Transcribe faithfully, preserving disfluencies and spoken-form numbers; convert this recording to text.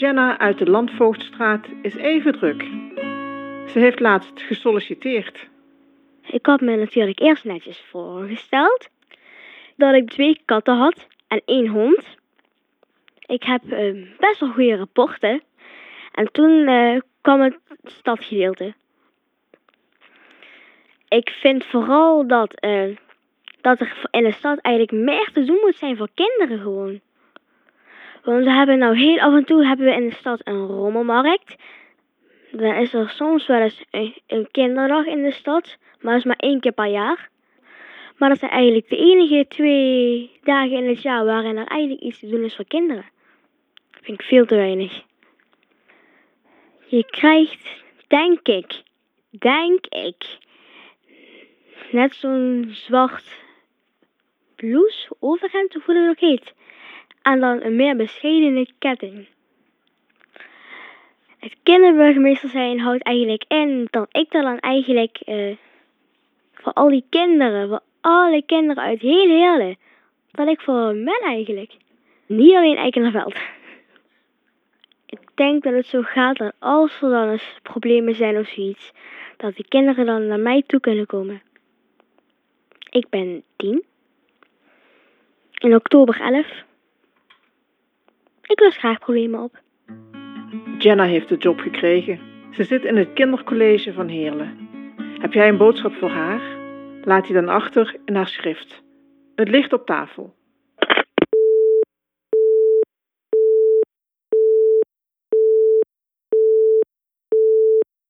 Jenna uit de Landvoogdstraat is even druk. Ze heeft laatst gesolliciteerd. Ik had me natuurlijk eerst netjes voorgesteld dat ik twee katten had en één hond. Ik heb uh, best wel goede rapporten. En toen uh, kwam het stadgedeelte. Ik vind vooral dat, uh, dat er in de stad eigenlijk meer te doen moet zijn voor kinderen gewoon. Want we hebben nou heel af en toe hebben we in de stad een rommelmarkt. Dan is er soms wel eens een, een kinderdag in de stad, maar dat is maar één keer per jaar. Maar dat zijn eigenlijk de enige twee dagen in het jaar waarin er eigenlijk iets te doen is voor kinderen. Dat vind ik veel te weinig. Je krijgt, denk ik, denk ik, net zo'n zwart blouse, overhemd, of hoe dat ook heet. En dan een meer bescheidene ketting. Het kinderburgemeester zijn houdt eigenlijk in dat ik er dan eigenlijk uh, voor al die kinderen, voor alle kinderen uit heel Heerlen, dat ik voor hen ben eigenlijk. Niet alleen Eikenveld. Ik denk dat het zo gaat dat als er dan eens problemen zijn of zoiets, dat de kinderen dan naar mij toe kunnen komen. Ik ben tien. In oktober elf. Ik los graag problemen op. Jenna heeft de job gekregen. Ze zit in het kindercollege van Heerlen. Heb jij een boodschap voor haar? Laat die dan achter in haar schrift. Het ligt op tafel.